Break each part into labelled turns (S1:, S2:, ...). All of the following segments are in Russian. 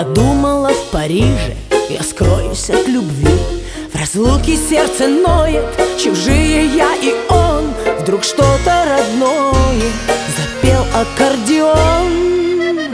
S1: Я думала, в Париже я скроюсь от любви. В разлуке сердце ноет, чужие я и он. Вдруг что-то родное запел аккордеон.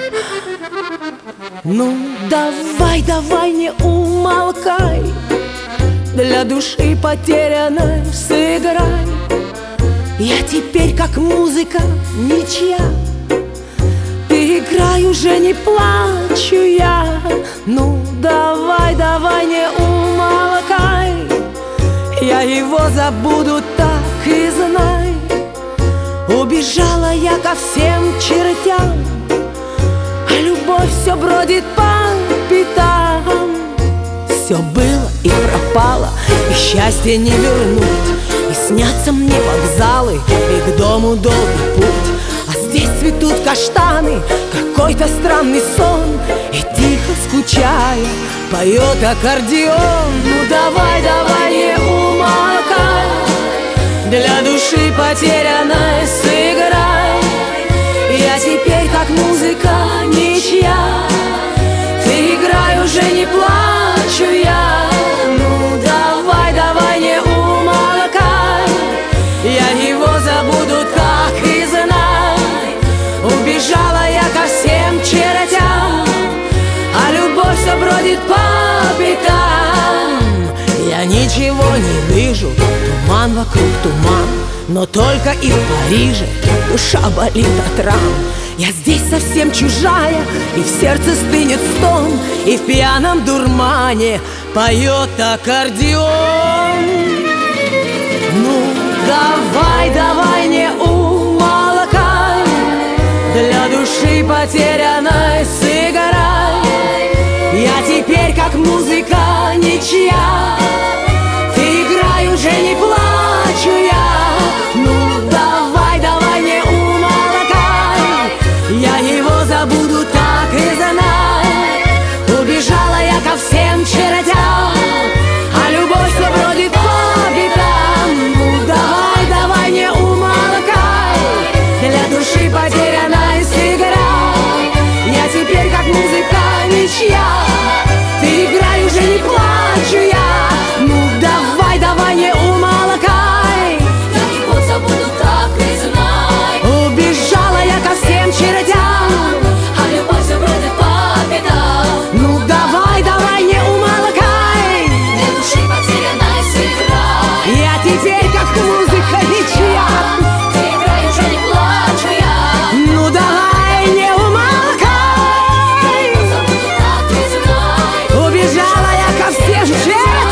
S1: Ну давай, давай, не умолкай, для души потерянной сыграй. Я теперь как музыка ничья, ты играй, уже не плачу я. Ну давай, давай, не умолкай, я его забуду, так и знай. Убежала я ко всем чертям, а любовь все бродит по пятам. Все было и пропало, и счастье не вернуть. И снятся мне вокзалы, и к дому долгий путь. А здесь цветут каштаны, какой-то странный сон. И тихо скучая поет аккордеон. Ну давай, давай, не умолкай, для души потерянной сыграй. Я теперь как музыка ничья, ты играй, уже не плачу я. Ну давай, давай, не умолкай, я его забуду, так и знай. Убежала я ко всем чертям, а любовь все бродит по пятам. Я ничего не вижу, туман вокруг туман, но только и в Париже душа болит от ран. Я здесь совсем чужая, и в сердце стынет стон, и в пьяном дурмане поет аккордеон. Ну давай, давай, не умолкай, для души потерянной сыграй. Я теперь как музыка ничья, ты играй, уже не плачу я. Ну давай, давай, не умолкай, я его забуду, так и знай. Убежала я ко всем чертям, а любовь все бродит по пятам. Ну давай, давай, не умолкай, для души потерянной сыграй. Я теперь как музыка ничья, ты играй, уже не плачу я. Ну давай, давай, не умолкай,
S2: я его забуду, так и знай.
S1: убежала я ко всем чертям,
S2: А любовь все бродит по пятам.
S1: ну давай, давай, не умолкай,
S2: Для души потерянной сыграй.
S1: я теперь как музыка ничья,
S2: Ты играй, уже не плачу я.
S1: ну давай, не умолкай.
S2: Забуду, так и знай.
S1: Убежала я ко всем чертям,